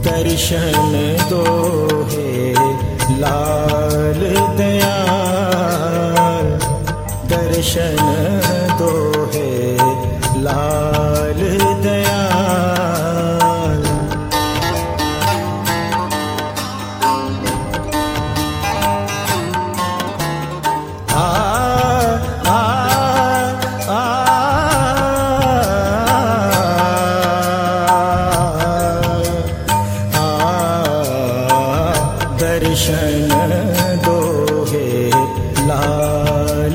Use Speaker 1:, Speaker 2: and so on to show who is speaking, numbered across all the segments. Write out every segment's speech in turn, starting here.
Speaker 1: दर्शन दो हे लाल दयाल, दर्शन दो हे लाल दयाल। आ आ आ दर्शन दो हे लाल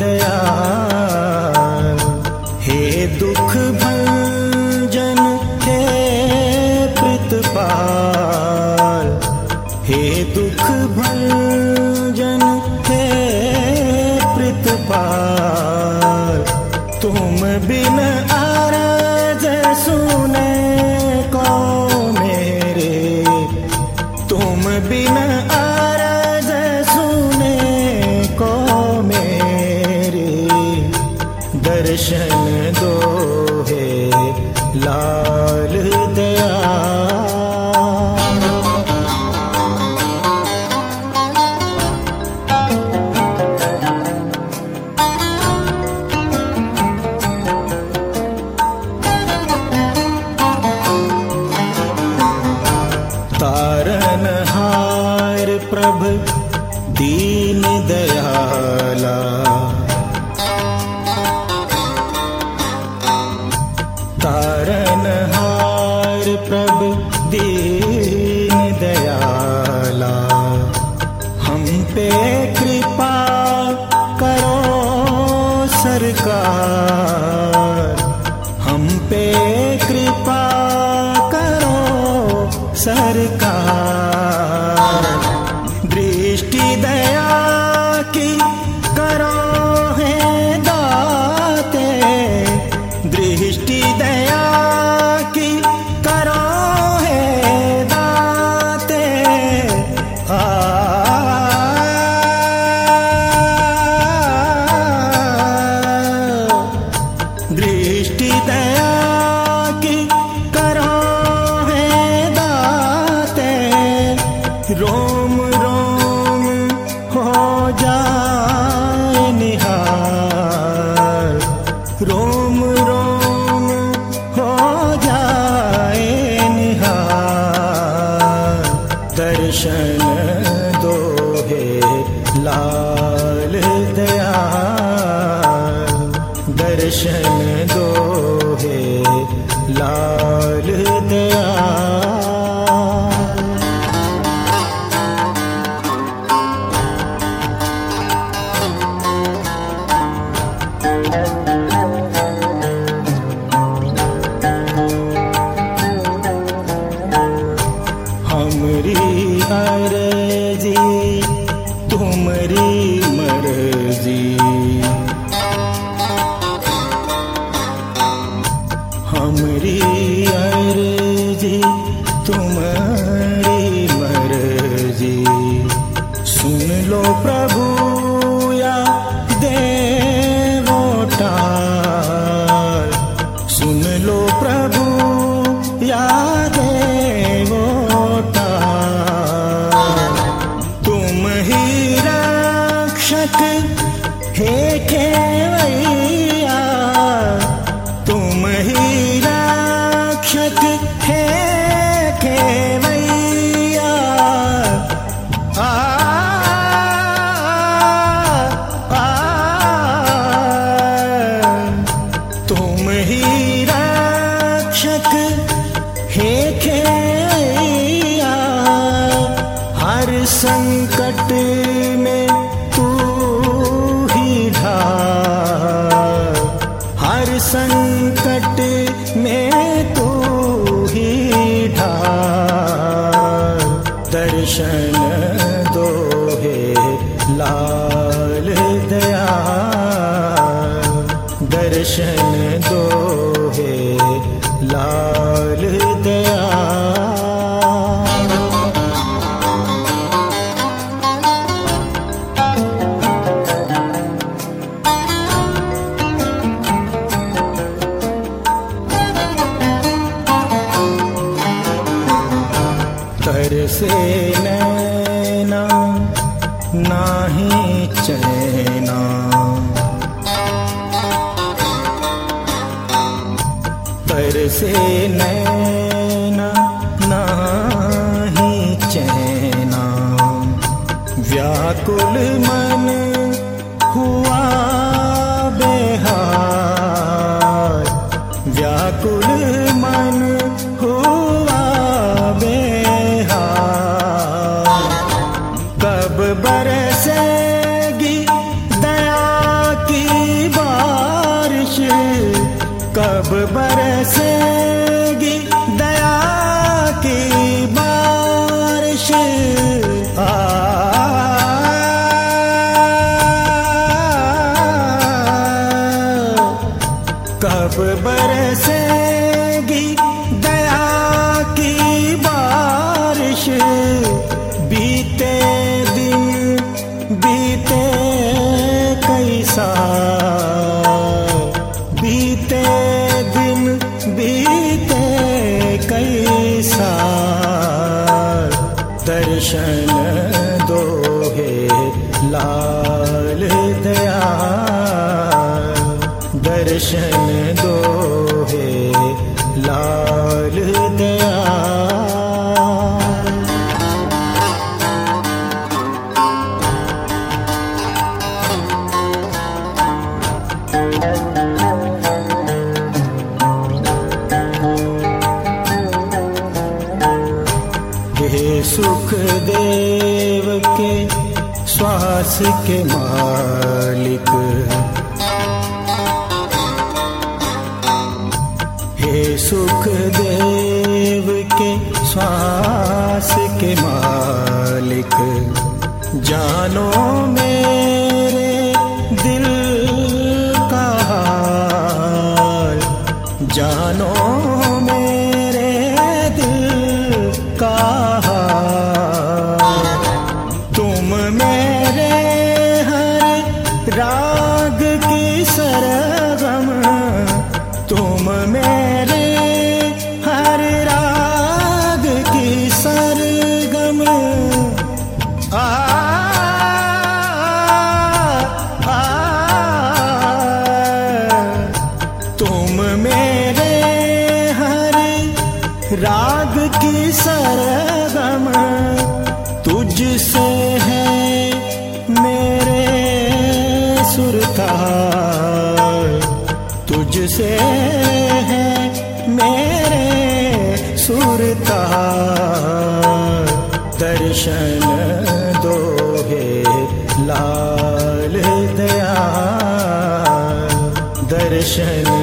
Speaker 1: दयाल। हे दुख भंजन हे प्रतिपाल, हे दुख भंजन हे प्रतिपाल। तुम बिन अरज सुने को मेरे, तुम बिन अरज सुने को मेरे। दर्शन दो हे लाल दयाल। तारनहार प्रभ दीन दयाला, तारनहार प्रभ दीन दयाला। हम पे कृपा करो सरकार, हम पे कृपा करो सरकार। दृष्टि दया की करो है दाते, दृष्टि दया की करो है दाते। आ दृष्टि दया की करो है दाते। रोम रोम हो जाए निहाल, रोम रोम हो जाए निहाल। दर्शन दो हे लाल दयाल, दर्शन दो हे लाल दयाल। हमरी अर्जी तुमरी मर्जी, हमरी अर्जी तुम्हारी मर्जी। सुन लो प्रभु या देवोटाल, सुन लो प्रभु या देवोटाल। तुम ही रक्षक हे केवैया, तुम ही रक्षक हे केवैया। आ आ तुम ही रक्षक हे केवैया। हर संकट में तू ही ढाल, हर संकट में तू ही ढाल। दर्शन दो हे लाल दयाल, दर्शन दो हे लाल दयाल। तरसे नैना नाही चैना, तरसे नैना नाही चैना, व्याकुल मन हुआ बेहाल, व्याकुल मन हुआ बेहाल। कब बरसेगी दया की बारिश, कब बरसेगी दया की बारिश। कब बरसेगी दया की बारिश। बीते दिन बीते कई साल, बीते दिन बीते कई साल। दर्शन दो हे लाल दयाल, दर्शन दो हे लाल दयाल। हे सुख देव के श्वास के मालिक, हे सुख देव के श्वास के मालिक। जानो मेरे दिल का हाल, जानो मेरे दिल का हाल। तुम मेरे हर राग की सरगम, तुम मेरे हर राग की सरगम। तुम मेरे हर राग की सरगम। तुझसे है मेरे सुरताल, तुझसे है मेरे सुरताल। दर्शन दो हे लाल दयाल, दर्शन